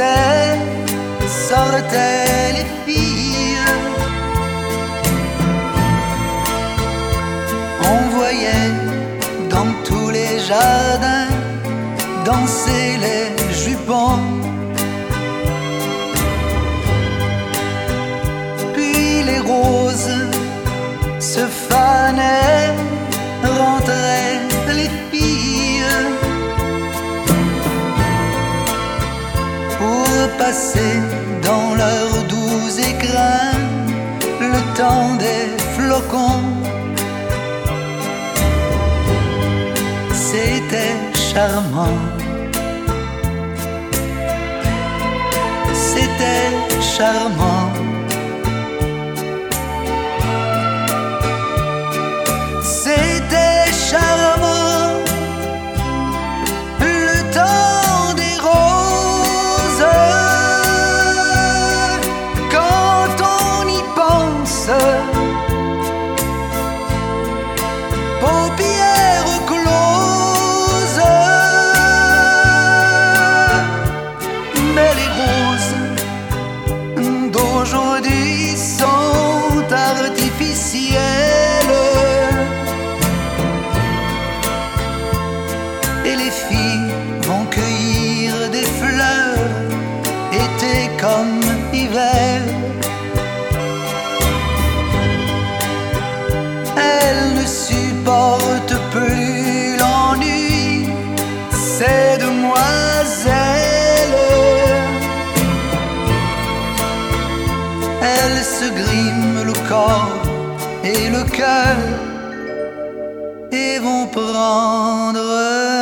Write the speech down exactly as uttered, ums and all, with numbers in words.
sortaient, sortaient les filles. On voyait dans tous les jardins danser les jupons. Puis les roses se fanaient, rentraient les filles pour passer dans leurs doux écrins le temps des flocons. C'était charmant, c'était charmant. C'était charmant, le temps des roses. Quand on y pense, paupières closes. Mais les roses d'aujourd'hui sont artificielles. Et les filles vont cueillir des fleurs, été comme hiver. Elles ne supportent plus l'ennui, ces demoiselles. Elles se griment le corps et le cœur et vont prendre